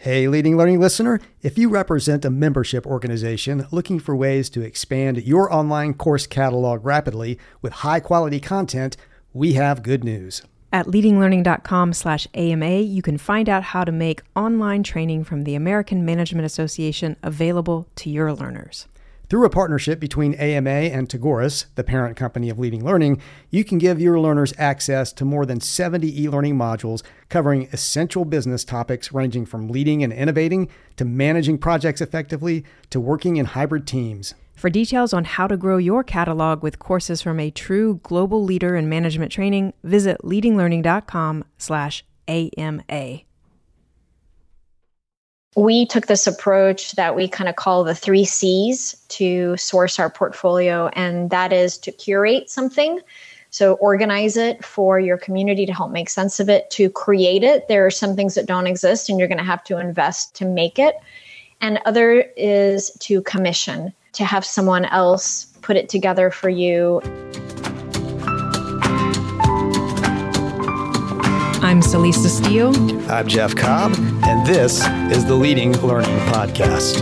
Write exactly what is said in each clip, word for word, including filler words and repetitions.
Hey, Leading Learning listener, if you represent a membership organization looking for ways to expand your online course catalog rapidly with high-quality content, we have good news. At leadinglearning.com slash AMA, you can find out how to make online training from the American Management Association available to your learners. Through a partnership between A M A and Tagoras, the parent company of Leading Learning, you can give your learners access to more than seventy e-learning modules covering essential business topics ranging from leading and innovating to managing projects effectively to working in hybrid teams. For details on how to grow your catalog with courses from a true global leader in management training, visit leadinglearning.com slash AMA. We took this approach that we kind of call the three C's to source our portfolio, and that is to curate something. So organize it for your community to help make sense of it, to create it. There are some things that don't exist and you're going to have to invest to make it. And other is to commission, to have someone else put it together for you. I'm Celisa Steele. I'm Jeff Cobb, and this is the Leading Learning Podcast.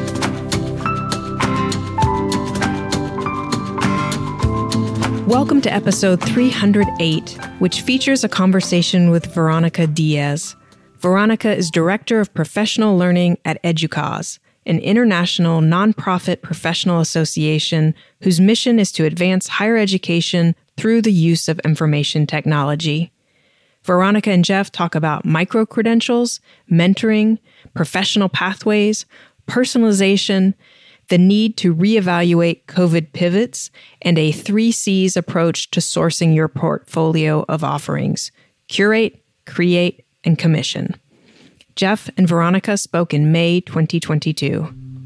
Welcome to episode three hundred eight, which features a conversation with Veronica Diaz. Veronica is Director of Professional Learning at EDUCAUSE, an international nonprofit professional association whose mission is to advance higher education through the use of information technology. Veronica and Jeff talk about micro-credentials, mentoring, professional pathways, personalization, the need to reevaluate COVID pivots, and a three C's approach to sourcing your portfolio of offerings: curate, create, and commission. Jeff and Veronica spoke in May twenty twenty-two.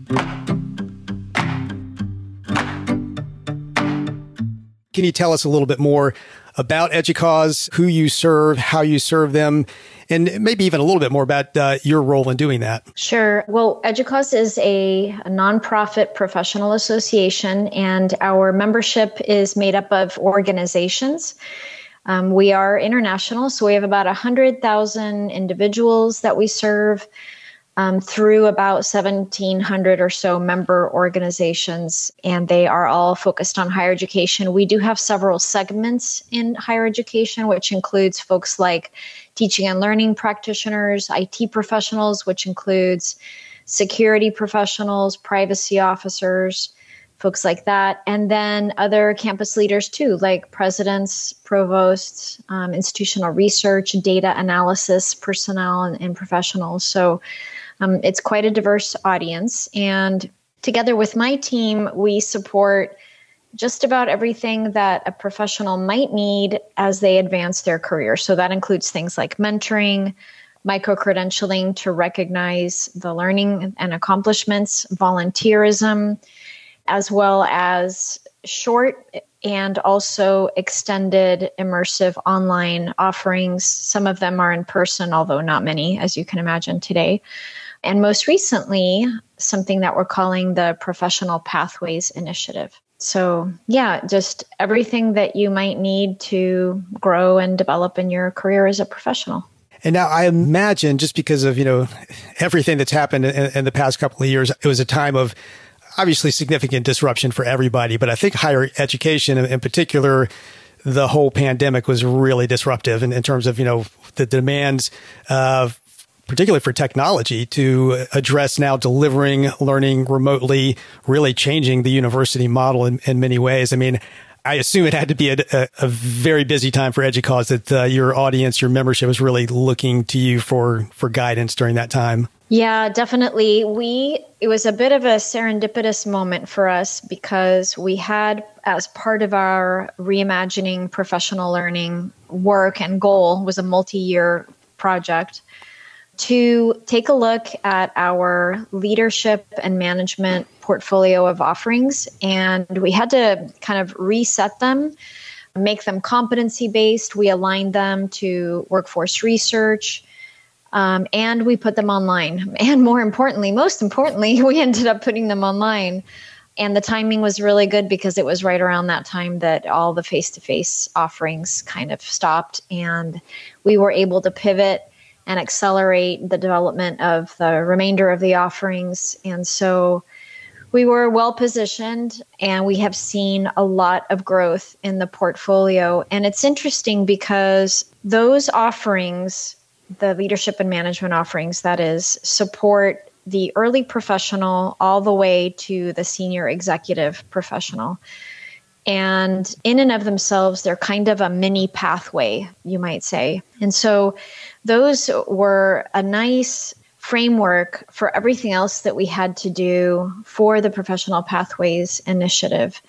Can you tell us a little bit more about EDUCAUSE, who you serve, how you serve them, and maybe even a little bit more about uh, your role in doing that? Sure. Well, EDUCAUSE is a, a nonprofit professional association, and our membership is made up of organizations. Um, we are international, so we have about one hundred thousand individuals that we serve um, through about seventeen hundred or so member organizations, and they are all focused on higher education. We do have several segments in higher education, which includes folks like teaching and learning practitioners, I T professionals, which includes security professionals, privacy officers, folks like that, and then other campus leaders too, like presidents, provosts, um, institutional research, data analysis personnel, and, and professionals. So um, it's quite a diverse audience. And together with my team, we support just about everything that a professional might need as they advance their career. So that includes things like mentoring, micro-credentialing to recognize the learning and accomplishments, volunteerism, as well as short and also extended immersive online offerings. Some of them are in person, although not many, as you can imagine today. And most recently, something that we're calling the Professional Pathways Initiative. So yeah, just everything that you might need to grow and develop in your career as a professional. And now I imagine, just because of, you know, everything that's happened in, in the past couple of years, it was a time of obviously significant disruption for everybody, but I think higher education in particular, the whole pandemic was really disruptive in, in terms of, you know, the demands, uh, particularly for technology to address now delivering learning remotely, really changing the university model in, in many ways. I mean, I assume it had to be a, a, a very busy time for EDUCAUSE, that uh, your audience, your membership was really looking to you for, for guidance during that time. Yeah, definitely. We, it was a bit of a serendipitous moment for us because we had, as part of our reimagining professional learning work and goal, was a multi-year project, to take a look at our leadership and management portfolio of offerings. And we had to kind of reset them, make them competency-based. We aligned them to workforce research, um, and we put them online. And more importantly, most importantly, we ended up putting them online. And the timing was really good because it was right around that time that all the face-to-face offerings kind of stopped. And we were able to pivot and accelerate the development of the remainder of the offerings. And so we were well positioned, and we have seen a lot of growth in the portfolio. And it's interesting because those offerings, the leadership and management offerings, that is, support the early professional all the way to the senior executive professional. And in and of themselves, they're kind of a mini pathway, you might say. And so those were a nice framework for everything else that we had to do for the Professional Pathways Initiative.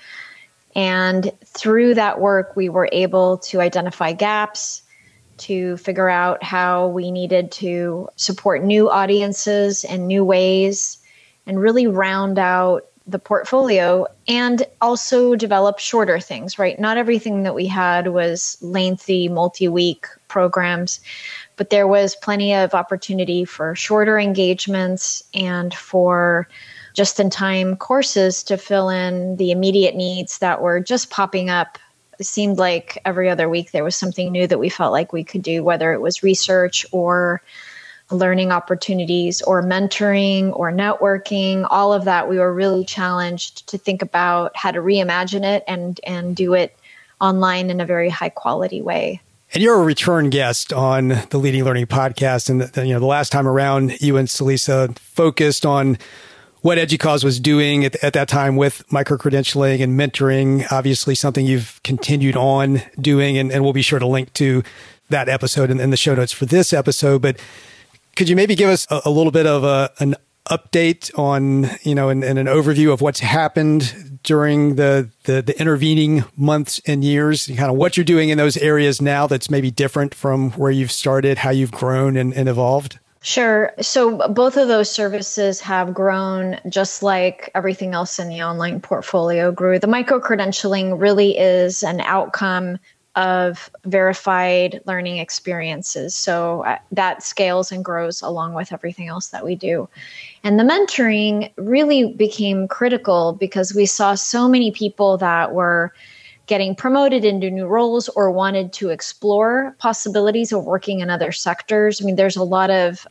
And through that work, we were able to identify gaps, to figure out how we needed to support new audiences and new ways, and really round out the portfolio, and also develop shorter things, right? Not everything that we had was lengthy, multi-week programs, but there was plenty of opportunity for shorter engagements and for just-in-time courses to fill in the immediate needs that were just popping up. It seemed like every other week there was something new that we felt like we could do, whether it was research or learning opportunities or mentoring or networking. All of that, we were really challenged to think about how to reimagine it and, and do it online in a very high quality way. And you're a return guest on the Leading Learning podcast. And the, you know, the last time around, you and Celisa focused on what EDUCAUSE was doing at, at that time with micro-credentialing and mentoring, obviously something you've continued on doing. And, and we'll be sure to link to that episode in, in the show notes for this episode. But could you maybe give us a, a little bit of a, an update on, you know, and, and an overview of what's happened during the, the, the intervening months and years, and kind of what you're doing in those areas now that's maybe different from where you've started, how you've grown and, and evolved? Sure. So both of those services have grown just like everything else in the online portfolio grew. The micro-credentialing really is an outcome of verified learning experiences. So uh, that scales and grows along with everything else that we do. And the mentoring really became critical because we saw so many people that were getting promoted into new roles or wanted to explore possibilities of working in other sectors. I mean, there's a lot of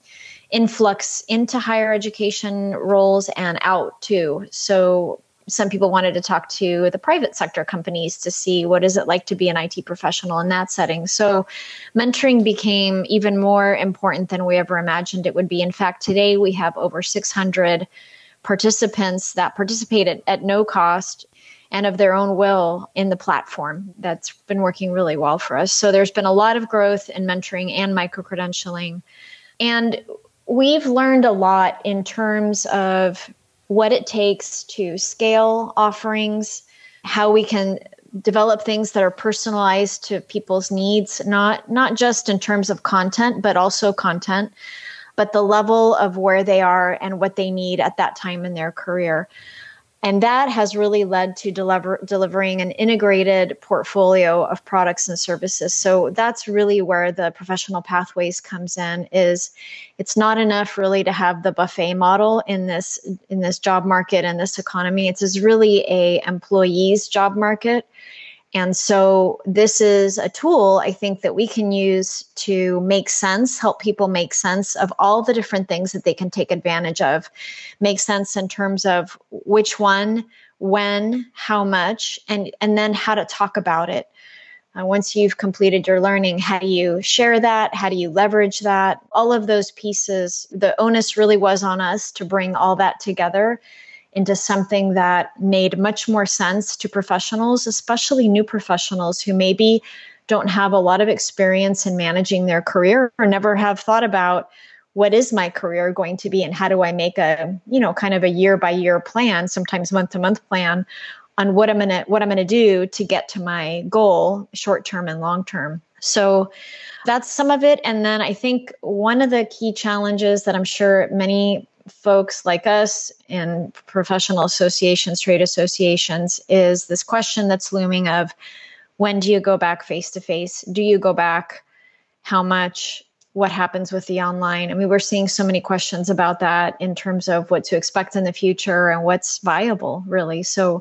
influx into higher education roles and out too. So some people wanted to talk to the private sector companies to see what is it like to be an I T professional in that setting. So mentoring became even more important than we ever imagined it would be. In fact, today we have over six hundred participants that participate at, at no cost and of their own will in the platform. That's been working really well for us. So there's been a lot of growth in mentoring and micro-credentialing. And we've learned a lot in terms of what it takes to scale offerings, how we can develop things that are personalized to people's needs, not, not just in terms of content, but also content, but the level of where they are and what they need at that time in their career. And that has really led to deliver, delivering an integrated portfolio of products and services. So that's really where the Professional Pathways comes in. Is it's not enough really to have the buffet model in this in this job market and this economy. It's is really a employee's job market. And so this is a tool, I think, that we can use to make sense, help people make sense of all the different things that they can take advantage of, make sense in terms of which one, when, how much, and, and then how to talk about it. Uh, once you've completed your learning, how do you share that? How do you leverage that? All of those pieces, the onus really was on us to bring all that together into something that made much more sense to professionals, especially new professionals who maybe don't have a lot of experience in managing their career or never have thought about what is my career going to be and how do I make a, you know, kind of a year by year plan, sometimes month to month plan on what I'm going to, what I'm going to do to get to my goal, short term and long term. So that's some of it. And then I think one of the key challenges that I'm sure many folks like us in professional associations, trade associations, is this question that's looming of when do you go back face to face? Do you go back? How much? What happens with the online? I mean, we're seeing so many questions about that in terms of what to expect in the future and what's viable, really. So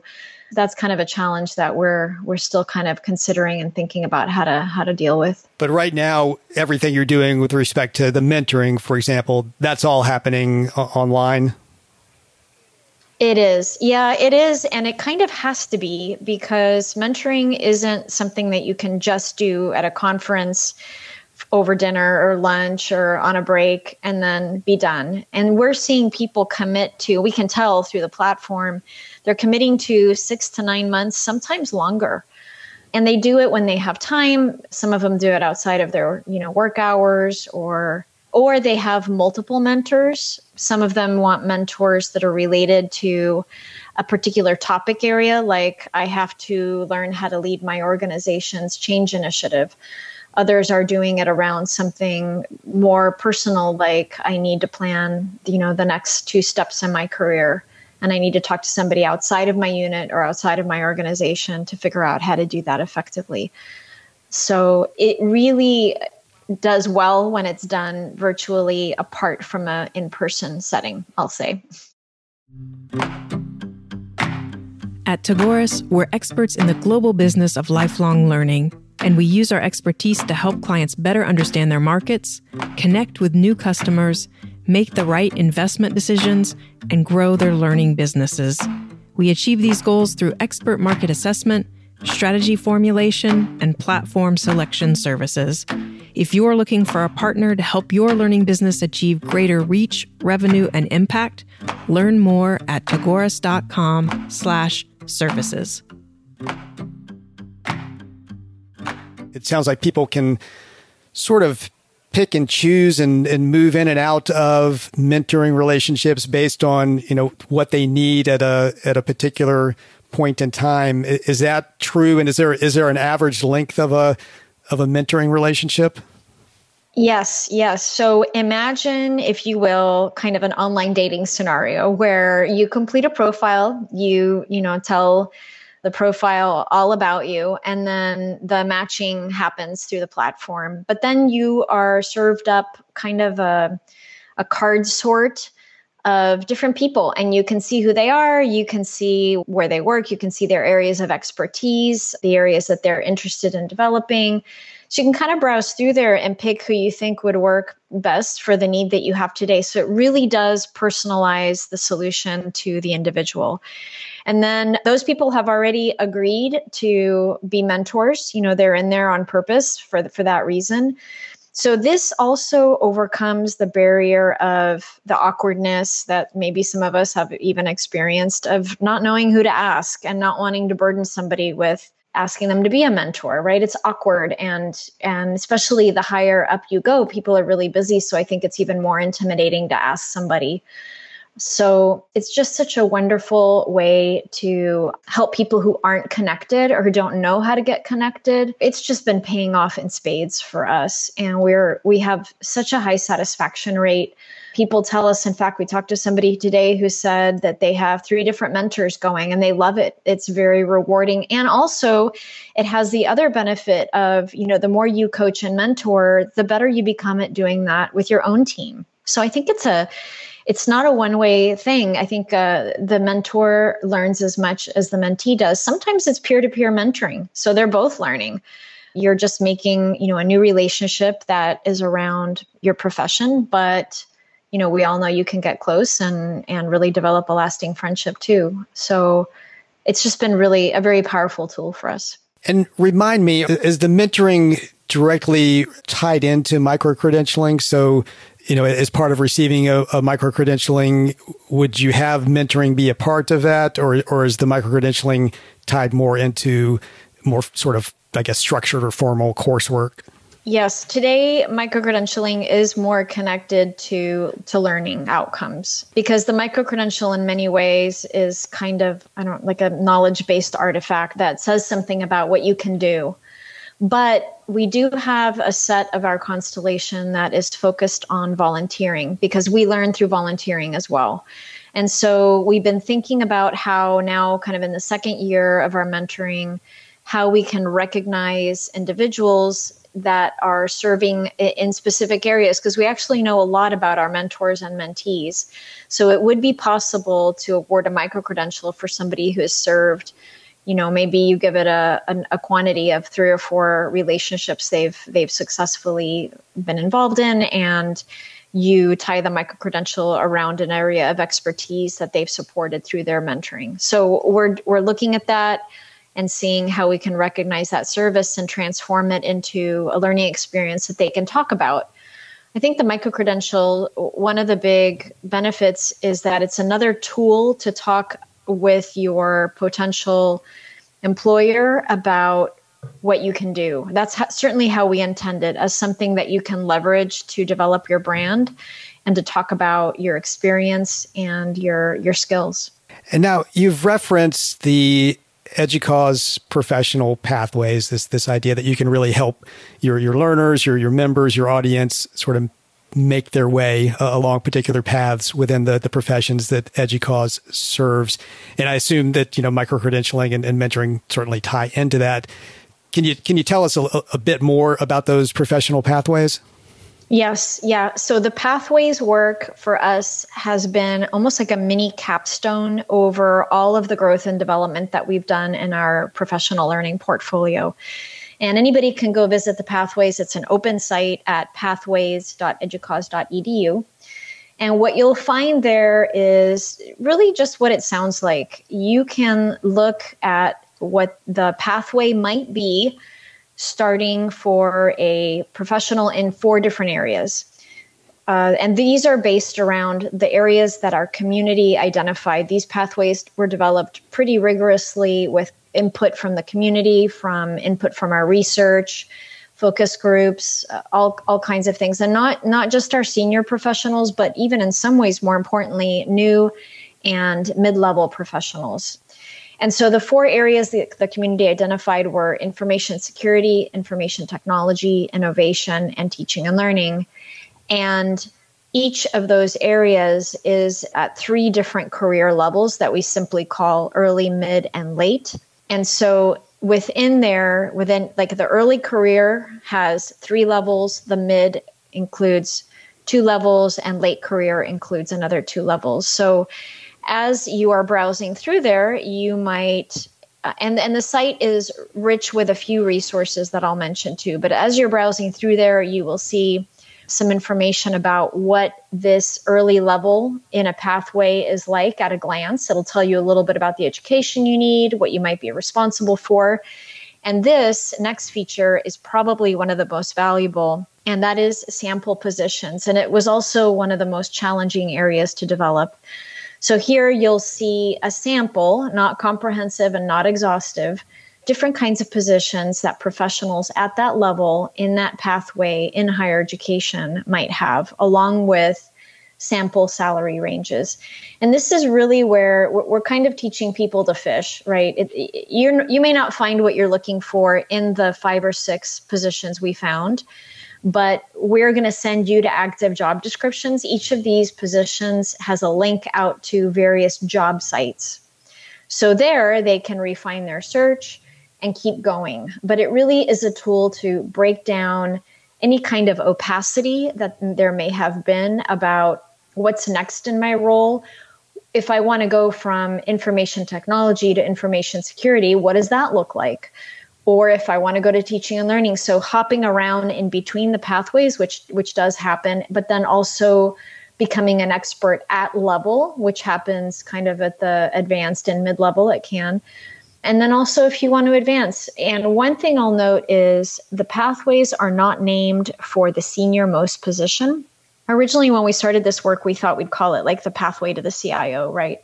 That's kind of a challenge that we're we're still kind of considering and thinking about how to how to deal with. But right now, everything you're doing with respect to the mentoring, for example, that's all happening o- online? It is. Yeah, it is. And it kind of has to be, because mentoring isn't something that you can just do at a conference over dinner or lunch or on a break and then be done. And we're seeing people commit to, we can tell through the platform, they're committing to six to nine months, sometimes longer. And they do it when they have time. Some of them do it outside of their, you know, work hours, or or they have multiple mentors. Some of them want mentors that are related to a particular topic area, like I have to learn how to lead my organization's change initiative. Others are doing it around something more personal, like I need to plan, you know, the next two steps in my career, and I need to talk to somebody outside of my unit or outside of my organization to figure out how to do that effectively. So it really does well when it's done virtually, apart from an in-person setting, I'll say. At Tagoras, we're experts in the global business of lifelong learning, and we use our expertise to help clients better understand their markets, connect with new customers, make the right investment decisions, and grow their learning businesses. We achieve these goals through expert market assessment, strategy formulation, and platform selection services. If you are looking for a partner to help your learning business achieve greater reach, revenue, and impact, learn more at tagoras.com slash services. It sounds like people can sort of pick and choose and, and move in and out of mentoring relationships based on, you know, what they need at a at a particular point in time. Is that true? And is there is there an average length of a of a mentoring relationship? Yes, yes. So imagine, if you will, kind of an online dating scenario where you complete a profile, you, you know, tell the profile all about you, and then the matching happens through the platform. But then you are served up kind of a, a card sort of different people, and you can see who they are, you can see where they work, you can see their areas of expertise, the areas that they're interested in developing. So you can kind of browse through there and pick who you think would work best for the need that you have today. So it really does personalize the solution to the individual. And then those people have already agreed to be mentors. You know, they're in there on purpose for, the, for that reason. So this also overcomes the barrier of the awkwardness that maybe some of us have even experienced of not knowing who to ask and not wanting to burden somebody with asking them to be a mentor, right? It's awkward. And, and especially the higher up you go, people are really busy. So I think it's even more intimidating to ask somebody. So it's just such a wonderful way to help people who aren't connected or who don't know how to get connected. It's just been paying off in spades for us. And we're, we have such a high satisfaction rate. People tell us, in fact, we talked to somebody today who said that they have three different mentors going and they love it. It's very rewarding. And also it has the other benefit of, you know, the more you coach and mentor, the better you become at doing that with your own team. So I think it's a, It's not a one-way thing. I think uh, the mentor learns as much as the mentee does. Sometimes it's peer-to-peer mentoring. So they're both learning. You're just making, you know, a new relationship that is around your profession. But, you know, we all know you can get close and, and really develop a lasting friendship too. So it's just been really a very powerful tool for us. And remind me, is the mentoring directly tied into micro-credentialing? So, you know, as part of receiving a, a micro-credentialing, would you have mentoring be a part of that? Or, or is the micro-credentialing tied more into more sort of, I guess, structured or formal coursework? Yes. Today, micro-credentialing is more connected to, to learning outcomes, because the micro-credential in many ways is kind of, I don't like a knowledge-based artifact that says something about what you can do. But we do have a set of our constellation that is focused on volunteering, because we learn through volunteering as well. And so we've been thinking about how now, kind of in the second year of our mentoring, how we can recognize individuals that are serving in specific areas, because we actually know a lot about our mentors and mentees. So it would be possible to award a micro-credential for somebody who has served you know, maybe you give it a, a, a quantity of three or four relationships they've they've successfully been involved in, and you tie the micro-credential around an area of expertise that they've supported through their mentoring. So we're we're looking at that and seeing how we can recognize that service and transform it into a learning experience that they can talk about. I think the micro-credential, one of the big benefits is that it's another tool to talk with your potential employer about what you can do. That's ha- certainly how we intend it, as something that you can leverage to develop your brand and to talk about your experience and your your skills. And now you've referenced the EDUCAUSE professional pathways, this this idea that you can really help your your learners, your your members, your audience sort of make their way uh, along particular paths within the, the professions that EDUCAUSE serves. And I assume that, you know, micro-credentialing and, and mentoring certainly tie into that. Can you can you tell us a, a bit more about those professional pathways? Yes. Yeah. So the pathways work for us has been almost like a mini capstone over all of the growth and development that we've done in our professional learning portfolio. And anybody can go visit the Pathways. It's an open site at pathways dot educause dot e d u. And what you'll find there is really just what it sounds like. You can look at what the pathway might be, starting for a professional in four different areas. Uh, and these are based around the areas that our community identified. These pathways were developed pretty rigorously with input from the community, from input from our research, focus groups, uh, all, all kinds of things. And not, not just our senior professionals, but even in some ways, more importantly, new and mid-level professionals. And so the four areas that the community identified were information security, information technology, innovation, and teaching and learning. And each of those areas is at three different career levels that we simply call early, mid, and late. And so within there, within like the early career has three levels, the mid includes two levels, and late career includes another two levels. So as you are browsing through there, you might, uh, and, and the site is rich with a few resources that I'll mention too, but as you're browsing through there, you will see some information about what this early level in a pathway is like at a glance. It'll tell you a little bit about the education you need, what you might be responsible for. And this next feature is probably one of the most valuable, and that is sample positions. And it was also one of the most challenging areas to develop. So here you'll see a sample, not comprehensive and not exhaustive, different kinds of positions that professionals at that level in that pathway in higher education might have, along with sample salary ranges. And this is really where we're, we're kind of teaching people to fish, right? It, it, you're, you may not find what you're looking for in the five or six positions we found, but we're going to send you to active job descriptions. Each of these positions has a link out to various job sites. So there they can refine their search and keep going. But it really is a tool to break down any kind of opacity that there may have been about what's next in my role. If I want to go from information technology to information security, what does that look like? Or if I want to go to teaching and learning, so hopping around in between the pathways, which which does happen, but then also becoming an expert at level, which happens kind of at the advanced and mid-level, it can. And then also if you want to advance. And one thing I'll note is the pathways are not named for the senior most position. Originally, when we started this work, we thought we'd call it like the pathway to the C I O, right?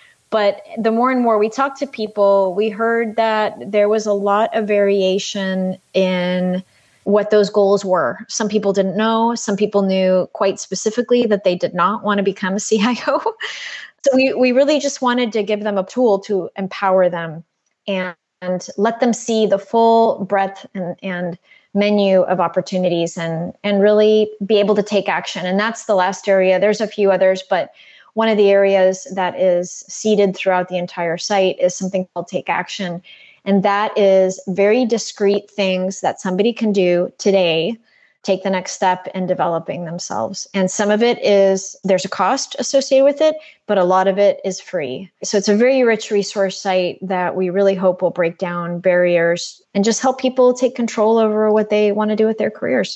But the more and more we talked to people, we heard that there was a lot of variation in what those goals were. Some people didn't know. Some people knew quite specifically that they did not want to become a C I O. So we, we really just wanted to give them a tool to empower them and, and let them see the full breadth and, and menu of opportunities and, and really be able to take action. And that's the last area. There's a few others, but one of the areas that is seeded throughout the entire site is something called Take Action. And that is very discrete things that somebody can do today take the next step in developing themselves. And some of it is, there's a cost associated with it, but a lot of it is free. So it's a very rich resource site that we really hope will break down barriers and just help people take control over what they want to do with their careers.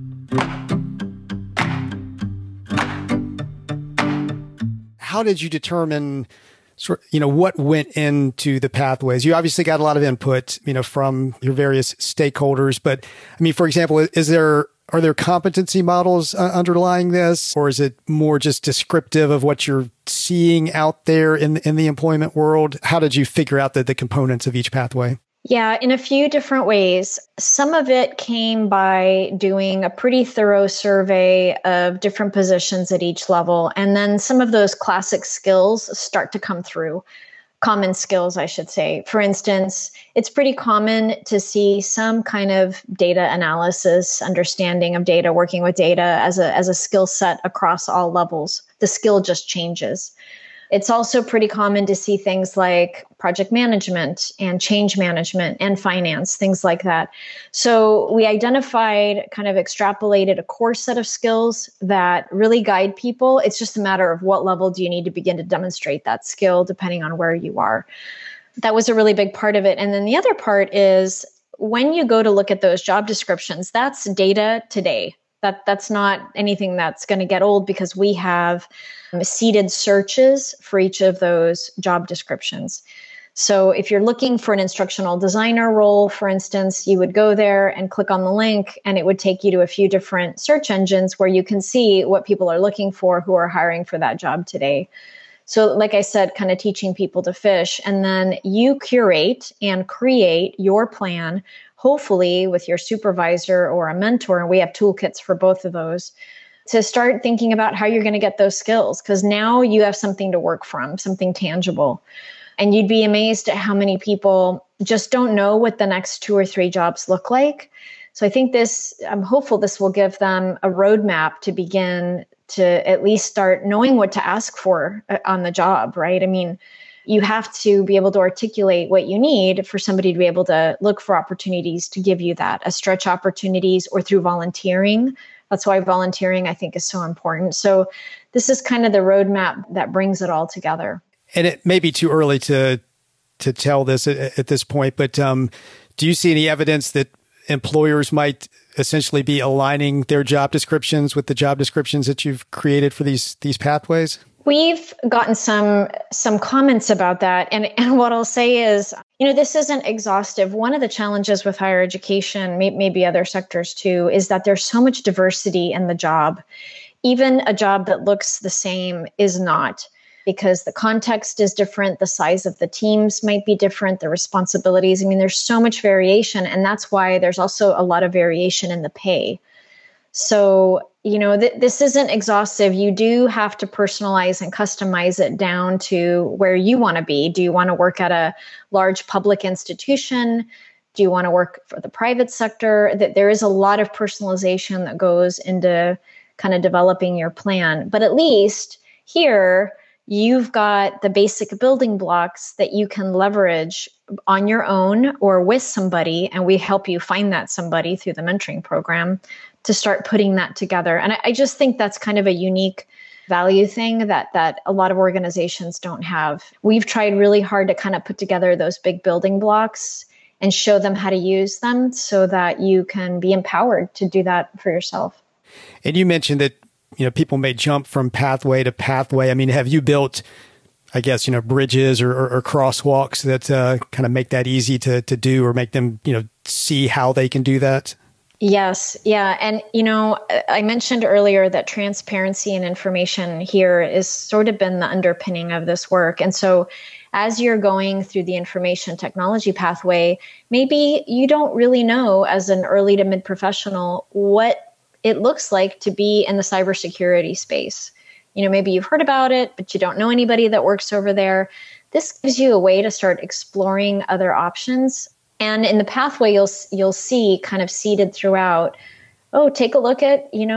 How did you determine sort you know, what went into the pathways? You obviously got a lot of input, you know, from your various stakeholders, but I mean, for example, is there, are there competency models uh, underlying this, or is it more just descriptive of what you're seeing out there in, in the employment world? How did you figure out the, the components of each pathway? Yeah, in a few different ways. Some of it came by doing a pretty thorough survey of different positions at each level. And then some of those classic skills start to come through. Common skills, I should say. For instance, it's pretty common to see some kind of data analysis, understanding of data, working with data as a, as a skill set across all levels. The skill just changes. It's also pretty common to see things like project management and change management and finance, things like that. So we identified, kind of extrapolated a core set of skills that really guide people. It's just a matter of what level do you need to begin to demonstrate that skill, depending on where you are. That was a really big part of it. And then the other part is when you go to look at those job descriptions, that's data today. That, that's not anything that's going to get old because we have um, seeded searches for each of those job descriptions. So if you're looking for an instructional designer role, for instance, you would go there and click on the link and it would take you to a few different search engines where you can see what people are looking for who are hiring for that job today. So like I said, kind of teaching people to fish, and then you curate and create your plan, hopefully with your supervisor or a mentor. And we have toolkits for both of those to start thinking about how you're going to get those skills. Because now you have something to work from, something tangible. And you'd be amazed at how many people just don't know what the next two or three jobs look like. So I think this, I'm hopeful this will give them a roadmap to begin to at least start knowing what to ask for on the job, right? I mean, you have to be able to articulate what you need for somebody to be able to look for opportunities to give you that, as stretch opportunities or through volunteering. That's why volunteering, I think, is so important. So this is kind of the roadmap that brings it all together. And it may be too early to to tell this at, at this point, but um, do you see any evidence that employers might essentially be aligning their job descriptions with the job descriptions that you've created for these these pathways? We've gotten some some comments about that. And, and what I'll say is, you know, this isn't exhaustive. One of the challenges with higher education, may, maybe other sectors too, is that there's so much diversity in the job. Even a job that looks the same is not, because the context is different, the size of the teams might be different, the responsibilities. I mean, there's so much variation. And that's why there's also a lot of variation in the pay. So, you know, th- this isn't exhaustive. You do have to personalize and customize it down to where you want to be. Do you want to work at a large public institution? Do you want to work for the private sector? That there is a lot of personalization that goes into kind of developing your plan. But at least here, you've got the basic building blocks that you can leverage on your own or with somebody, and we help you find that somebody through the mentoring program to start putting that together. And I, I just think that's kind of a unique value thing that that a lot of organizations don't have. We've tried really hard to kind of put together those big building blocks and show them how to use them so that you can be empowered to do that for yourself. And you mentioned that, you know, people may jump from pathway to pathway. I mean, have you built, I guess, you know, bridges or, or, or crosswalks that uh, kind of make that easy to to do, or make them, you know, see how they can do that? Yes. Yeah. And, you know, I mentioned earlier that transparency and information here is sort of been the underpinning of this work. And so as you're going through the information technology pathway, maybe you don't really know as an early to mid professional what it looks like to be in the cybersecurity space. You know, maybe you've heard about it, but you don't know anybody that works over there. This gives you a way to start exploring other options. And in the pathway, you'll you'll see kind of seeded throughout, oh, take a look at, you know,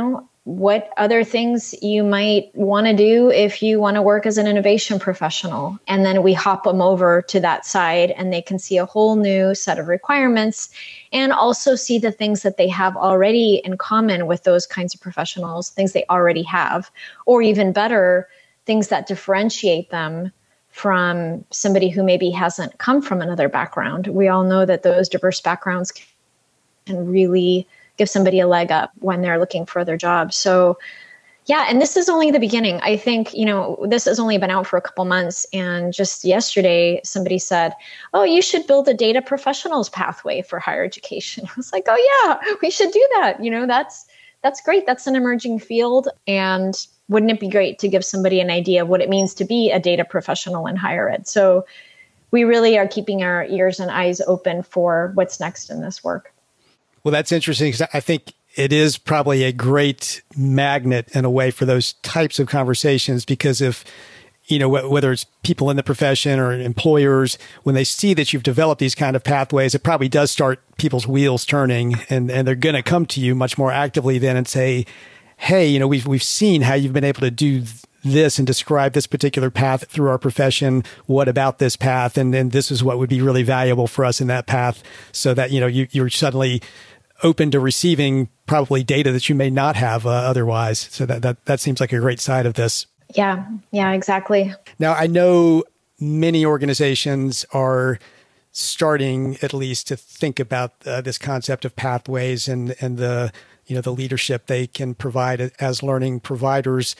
what other things you might want to do if you want to work as an innovation professional. And then we hop them over to that side and they can see a whole new set of requirements and also see the things that they have already in common with those kinds of professionals, things they already have, or even better, things that differentiate them from somebody who maybe hasn't come from another background. We all know that those diverse backgrounds can really give somebody a leg up when they're looking for other jobs. So yeah, and this is only the beginning. I think, you know, this has only been out for a couple months. And just yesterday, somebody said, oh, you should build a data professionals pathway for higher education. I was like, oh yeah, we should do that. You know, that's, that's great. That's an emerging field. And wouldn't it be great to give somebody an idea of what it means to be a data professional in higher ed? So we really are keeping our ears and eyes open for what's next in this work. Well, that's interesting because I think it is probably a great magnet in a way for those types of conversations, because if, you know, whether it's people in the profession or employers, when they see that you've developed these kind of pathways, it probably does start people's wheels turning, and, and they're going to come to you much more actively then and say, hey, you know, we've, we've seen how you've been able to do this and describe this particular path through our profession. What about this path? And then this is what would be really valuable for us in that path, so that, you know, you, you're suddenly open to receiving probably data that you may not have uh, otherwise. So that, that, that seems like a great side of this. Yeah. Yeah, exactly. Now, I know many organizations are starting at least to think about uh, this concept of pathways and, and the, you know, the leadership they can provide as learning providers.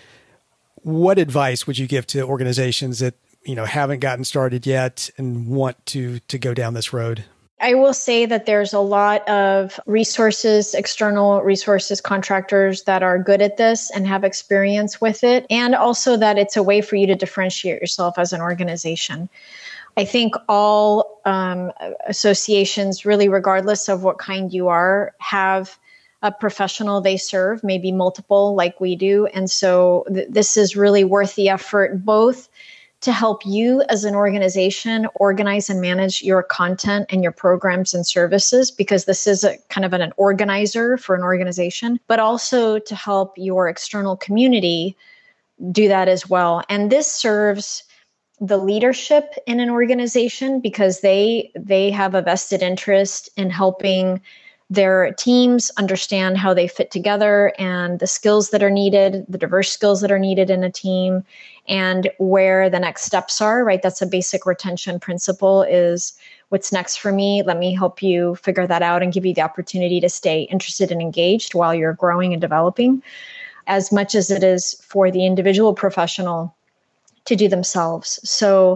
What advice would you give to organizations that, you know, haven't gotten started yet and want to, to go down this road? I will say that there's a lot of resources, external resources, contractors that are good at this and have experience with it. And also that it's a way for you to differentiate yourself as an organization. I think all um, associations, really regardless of what kind you are, have a professional they serve, maybe multiple like we do. And so th- this is really worth the effort, both to help you as an organization organize and manage your content and your programs and services, because this is a kind of an, an organizer for an organization, but also to help your external community do that as well. And this serves the leadership in an organization because they they have a vested interest in helping their teams understand how they fit together and the skills that are needed, the diverse skills that are needed in a team, and where the next steps are, right? That's a basic retention principle, is what's next for me? Let me help you figure that out and give you the opportunity to stay interested and engaged while you're growing and developing, as much as it is for the individual professional to do themselves. So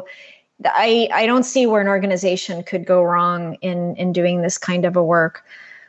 I, I don't see where an organization could go wrong in, in doing this kind of a work.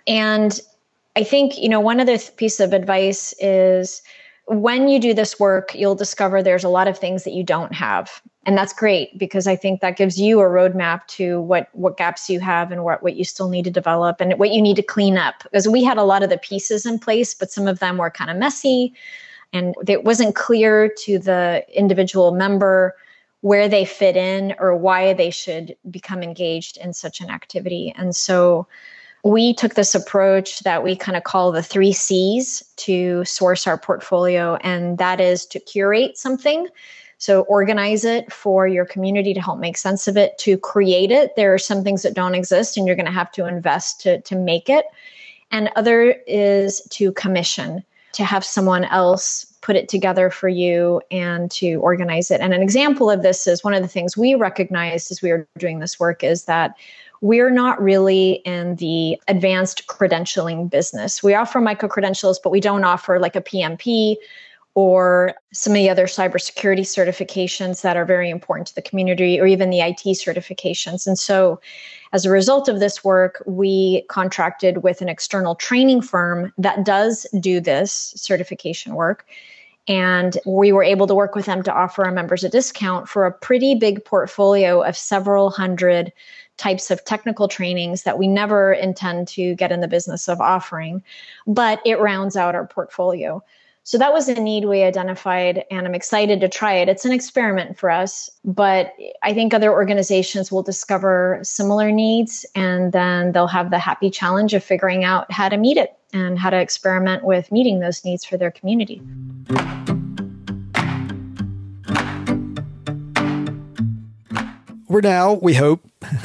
And I think, you know, one other th- piece of advice is when you do this work, you'll discover there's a lot of things that you don't have. And that's great, because I think that gives you a roadmap to what, what gaps you have and what, what you still need to develop and what you need to clean up. Because we had a lot of the pieces in place, but some of them were kind of messy and it wasn't clear to the individual member where they fit in or why they should become engaged in such an activity. And so we took this approach that we kind of call the three C's to source our portfolio. And that is to curate something. So organize it for your community to help make sense of it, to create it. There are some things that don't exist and you're going to have to invest to, to make it. And other is to commission, to have someone else put it together for you and to organize it. And an example of this is one of the things we recognized as we were doing this work is that we're not really in the advanced credentialing business. We offer micro-credentials, but we don't offer like a P M P or some of the other cybersecurity certifications that are very important to the community, or even the I T certifications. And so as a result of this work, we contracted with an external training firm that does do this certification work. And we were able to work with them to offer our members a discount for a pretty big portfolio of several hundred types of technical trainings that we never intend to get in the business of offering, but it rounds out our portfolio. So that was a need we identified, and I'm excited to try it. It's an experiment for us, but I think other organizations will discover similar needs, and then they'll have the happy challenge of figuring out how to meet it. and how to experiment with meeting those needs for their community. We're now, we hope,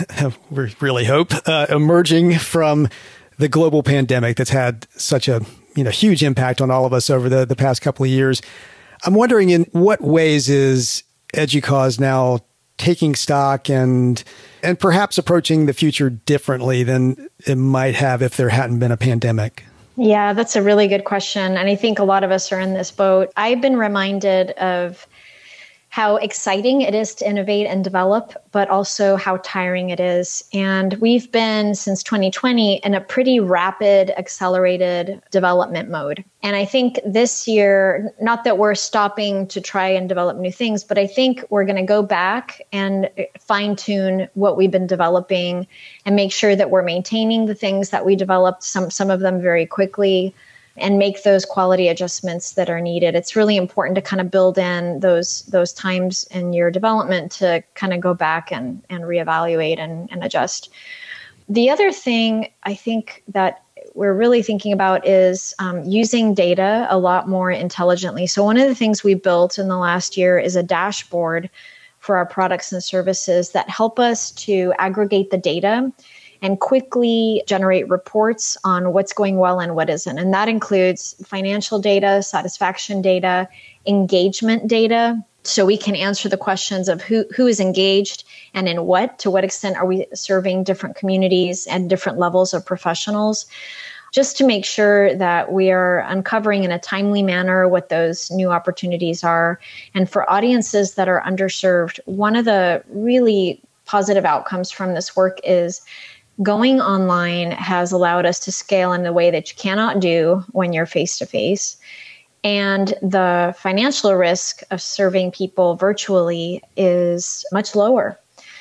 we really hope, uh, emerging from the global pandemic that's had such a you know huge impact on all of us over the, the past couple of years. I'm wondering, in what ways is EDUCAUSE now taking stock and and perhaps approaching the future differently than it might have if there hadn't been a pandemic? Yeah, that's a really good question. And I think a lot of us are in this boat. I've been reminded of how exciting it is to innovate and develop, but also how tiring it is. And we've been, since twenty twenty, in a pretty rapid, accelerated development mode. And I think this year, not that we're stopping to try and develop new things, but I think we're going to go back and fine tune what we've been developing and make sure that we're maintaining the things that we developed, some, some of them very quickly, and make those quality adjustments that are needed. It's really important to kind of build in those those times in your development to kind of go back and, and reevaluate and, and adjust. The other thing I think that we're really thinking about is um, using data a lot more intelligently. So one of the things we built in the last year is a dashboard for our products and services that help us to aggregate the data and quickly generate reports on what's going well and what isn't. And that includes financial data, satisfaction data, engagement data. So we can answer the questions of who, who is engaged and in what, to what extent are we serving different communities and different levels of professionals, just to make sure that we are uncovering in a timely manner what those new opportunities are. And for audiences that are underserved, one of the really positive outcomes from this work is going online has allowed us to scale in a way that you cannot do when you're face-to-face. And the financial risk of serving people virtually is much lower.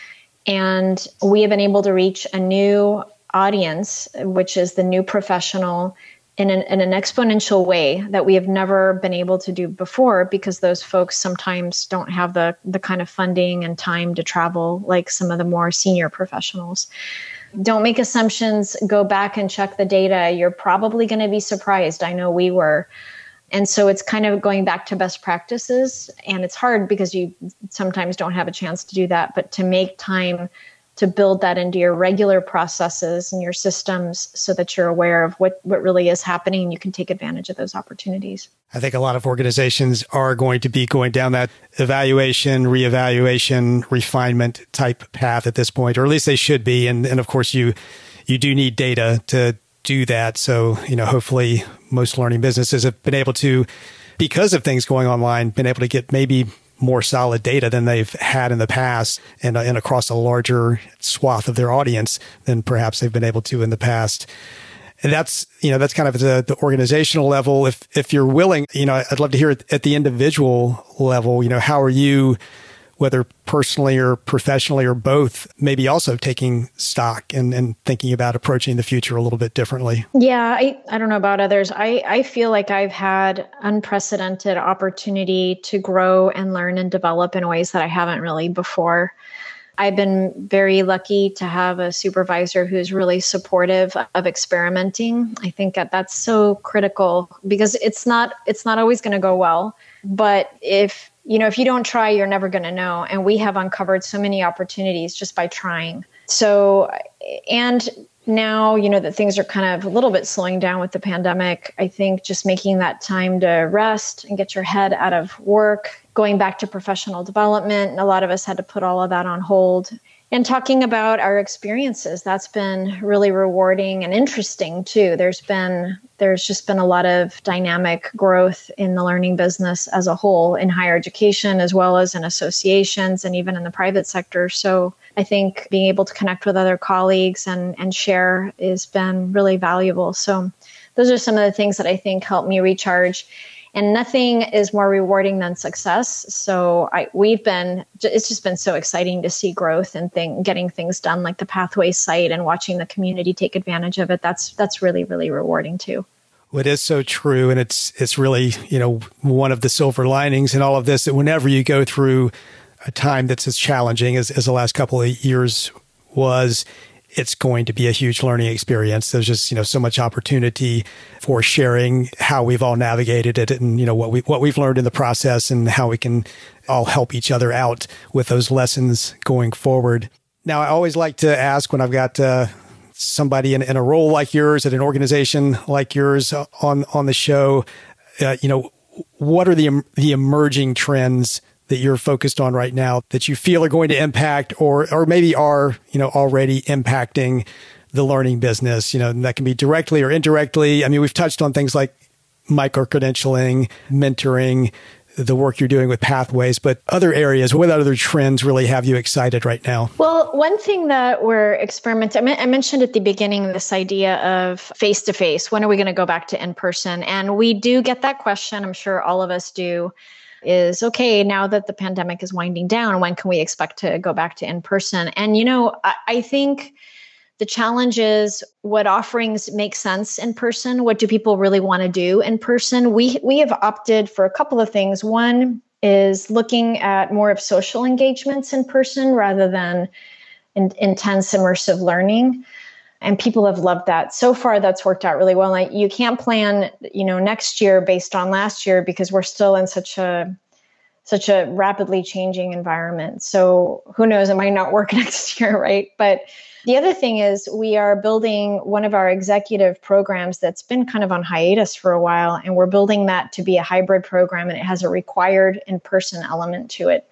And we have been able to reach a new audience, which is the new professional, in an, in an exponential way that we have never been able to do before, because those folks sometimes don't have the, the kind of funding and time to travel like some of the more senior professionals. Don't make assumptions. Go back and check the data. You're probably going to be surprised. I know we were. And so it's kind of going back to best practices. And it's hard because you sometimes don't have a chance to do that. But to make time to build that into your regular processes and your systems so that you're aware of what, what really is happening and you can take advantage of those opportunities. I think a lot of organizations are going to be going down that evaluation, reevaluation, refinement type path at this point, or at least they should be. And, and of course, you you do need data to do that. So, you know, hopefully most learning businesses have been able to, because of things going online, been able to get maybe more solid data than they've had in the past and, and across a larger swath of their audience than perhaps they've been able to in the past. And that's, you know, that's kind of the, the organizational level. If, if you're willing, you know, I'd love to hear it at the individual level, you know, how are you, whether personally or professionally or both, maybe also taking stock and, and thinking about approaching the future a little bit differently? Yeah, I, I don't know about others. I, I feel like I've had unprecedented opportunity to grow and learn and develop in ways that I haven't really before. I've been very lucky to have a supervisor who's really supportive of experimenting. I think that that's so critical because it's not it's not always going to go well. But if you know if you don't try, you're never going to know. And we have uncovered so many opportunities just by trying. So, and now, you know, that things are kind of a little bit slowing down with the pandemic. I think just making that time to rest and get your head out of work, going back to professional development. A lot of us had to put all of that on hold. And talking about our experiences, that's been really rewarding and interesting too. There's been, there's just been a lot of dynamic growth in the learning business as a whole, in higher education, as well as in associations and even in the private sector. So I think being able to connect with other colleagues and, and share has been really valuable. So those are some of the things that I think help me recharge. And nothing is more rewarding than success. So I, we've been, it's just been so exciting to see growth and thing, getting things done like the Pathways site and watching the community take advantage of it. That's, that's really, really rewarding too. Well, it is so true. And it's, it's really, you know, one of the silver linings in all of this, that whenever you go through a time that's as challenging as, as the last couple of years was, it's going to be a huge learning experience. There's just, you know, so much opportunity for sharing how we've all navigated it and, you know, what we, what we've learned in the process and how we can all help each other out with those lessons going forward. Now, I always like to ask when I've got uh, somebody in, in a role like yours at an organization like yours on, on the show, uh, you know, what are the, the emerging trends that you're focused on right now that you feel are going to impact or or maybe are, you know, already impacting the learning business? You know, and that can be directly or indirectly. I mean, we've touched on things like micro-credentialing, mentoring, the work you're doing with Pathways, but other areas, what other trends really have you excited right now? Well, one thing that we're experimenting, I mentioned at the beginning, this idea of face-to-face. When are we going to go back to in-person? And we do get that question. I'm sure all of us do. Is, okay, now that the pandemic is winding down, when can we expect to go back to in-person? And, you know, I, I think the challenge is what offerings make sense in person? What do people really want to do in person? We we have opted for a couple of things. One is looking at more of social engagements in person rather than in, intense immersive learning. And people have loved that. So far, that's worked out really well. Like, you can't plan, you know, next year based on last year because we're still in such a such a rapidly changing environment. So who knows, it might not work next year, right? But the other thing is we are building one of our executive programs that's been kind of on hiatus for a while, and we're building that to be a hybrid program, and it has a required in-person element to it.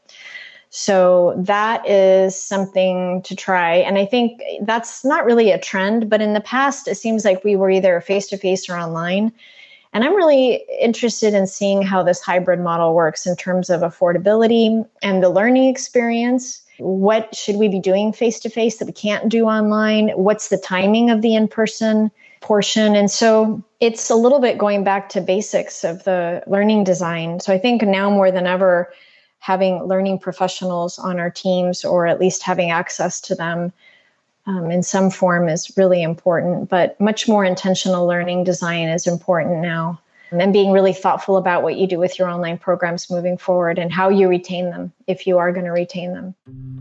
So that is something to try. And I think that's not really a trend, but in the past, it seems like we were either face-to-face or online. And I'm really interested in seeing how this hybrid model works in terms of affordability and the learning experience. What should we be doing face-to-face that we can't do online? What's the timing of the in-person portion? And so it's a little bit going back to basics of the learning design. So I think now more than ever, having learning professionals on our teams, or at least having access to them um, in some form, is really important. But much more intentional learning design is important now. And being really thoughtful about what you do with your online programs moving forward and how you retain them, if you are going to retain them.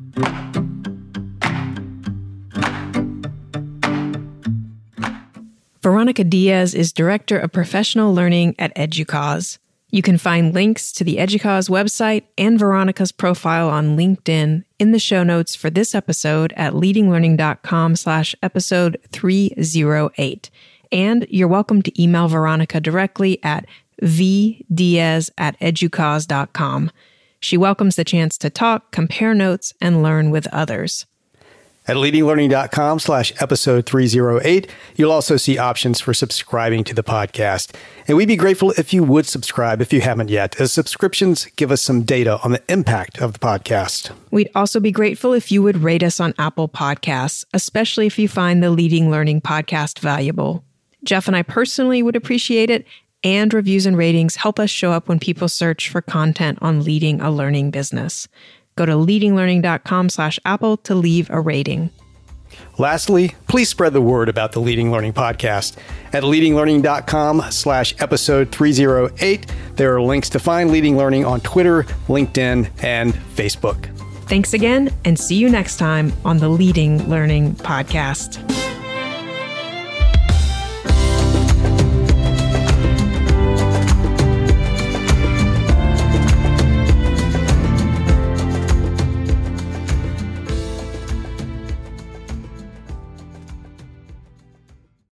Veronica Diaz is Director of Professional Learning at EDUCAUSE. You can find links to the EDUCAUSE website and Veronica's profile on LinkedIn in the show notes for this episode at leadinglearning.com slash episode 308. And you're welcome to email Veronica directly at vdiaz at educause dot com. She welcomes the chance to talk, compare notes, and learn with others. At leadinglearning.com slash episode 308, you'll also see options for subscribing to the podcast. And we'd be grateful if you would subscribe if you haven't yet, as subscriptions give us some data on the impact of the podcast. We'd also be grateful if you would rate us on Apple Podcasts, especially if you find the Leading Learning podcast valuable. Jeff and I personally would appreciate it, and reviews and ratings help us show up when people search for content on leading a learning business. Go to leadinglearning.com slash Apple to leave a rating. Lastly, please spread the word about the Leading Learning podcast. At leadinglearning.com slash episode 308, there are links to find Leading Learning on Twitter, LinkedIn, and Facebook. Thanks again, and see you next time on the Leading Learning podcast.